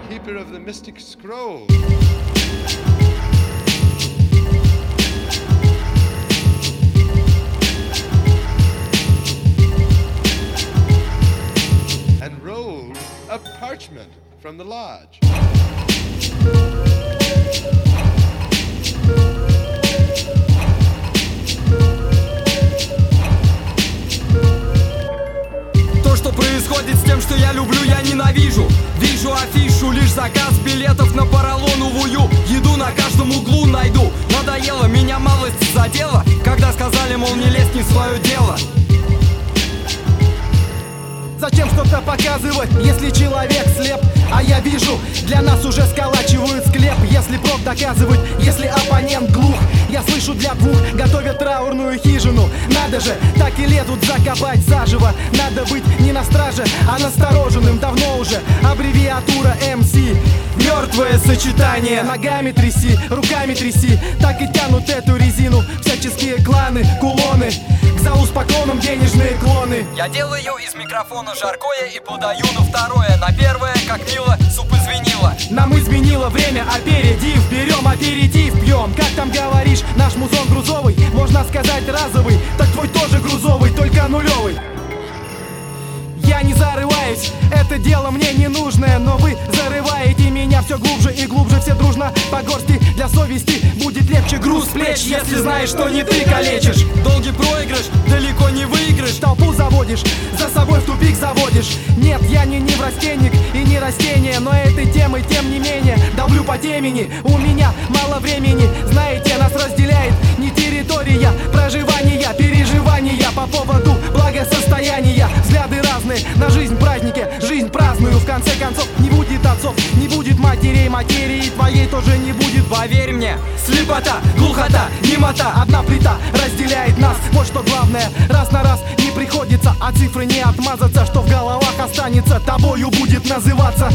keeper of the mystic scroll. And rolled a parchment from the lodge. То, что происходит с тем, что я люблю, я ненавижу. Вижу афишу, лишь заказ билетов на поролоновую. Еду на каждом углу найду. Надоело, меня малость задела, когда сказали, мол, не лезь не в свое дело. Зачем что-то показывать, если человек слеп? А я вижу, для нас уже сколачивают склеп. Если проб доказывать, если оппонент глух. Я слышу, для двух готовят траурную хижину. Надо же, так и лезут закопать заживо. Надо быть не на страже, а настороженным давно уже. Аббревиатура МС. Мертвое сочетание. Ногами тряси, руками тряси. Так и тянут эту резину всяческие кланы, кулоны. К залу с поклоном денежные клоны. Я делаю из микрофона жаркое и подаю на второе. На первое, как мило, суп извинила. Нам изменило время, аперитив. Берем аперитив, пьем. Как там говоришь, наш музон грузовый. Можно сказать разовый, так твой тоже грузовый, только нулевый. Я не зарываюсь, это дело мне не нужное. Но вы зарываете меня все глубже и глубже. Все дружно по горсти, для совести будет легче груз с плеч, если знаешь, что не ты калечишь. Долгий проигрыш, далеко не выигрыш. Толпу заводишь, за собой в тупик заводишь. Нет, я не неврастенник и не растение, но этой темой, тем не менее, давлю по темени. У меня мало времени, знаете, нас разделяет не территория проживания, переживания по поводу благосостояния. Взгляды разные на жизнь праздники, жизнь праздную. В конце концов не будет отцов, не будет матерей, материи твоей тоже не будет. Поверь мне, слепота, глухота, немота. Одна плита разделяет нас, вот что главное. Раз на раз не приходится, а цифры не отмазаться. Что в головах останется, тобою будет называться.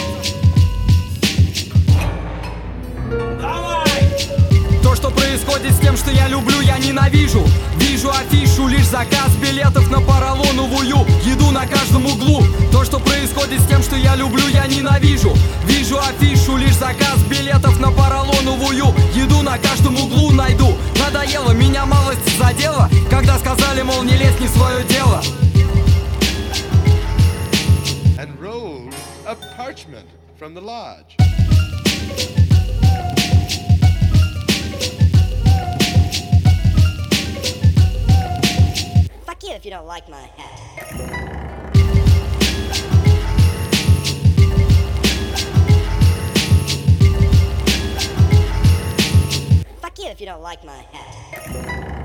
То, что происходит с тем, что я люблю, я ненавижу. Вижу афишу, лишь заказ билетов на поролоновую. Еду на каждом углу. То, что происходит с тем, что я люблю, я ненавижу. Вижу афишу, лишь заказ билетов на поролоновую. Еду на каждом углу найду. Надоело, меня малость задела, когда сказали, мол, не лезь не в свое дело. And rolled a parchment from the lodge. Fuck you if you don't like my hat. Fuck you if you don't like my hat.